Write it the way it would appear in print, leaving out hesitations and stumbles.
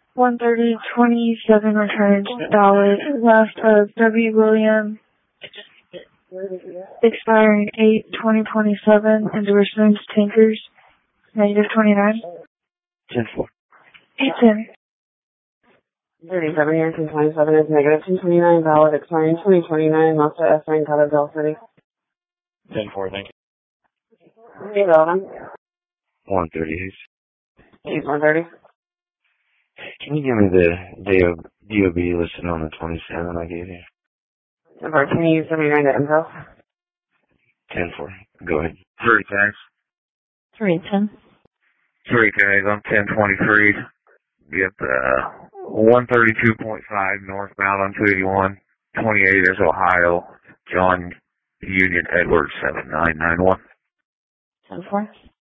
130.27 returns $. Last of W. William, expiring 8/2027. Endorsements, tankers, -29. 10-4. 810. 37 years and 27 is -229, valid expiring 2029, Mazda S9, Cotterville City. 10-4, thank you. 811. 138. 130. Can you give me the DOB listed on the 27 I gave you? Number 2079 to info. 10-4. Go ahead. 3 guys. 310. 3 guys, I'm 1023. Get 132.5 northbound on 281. 28 is Ohio. John Union Edwards 7991. 10-4.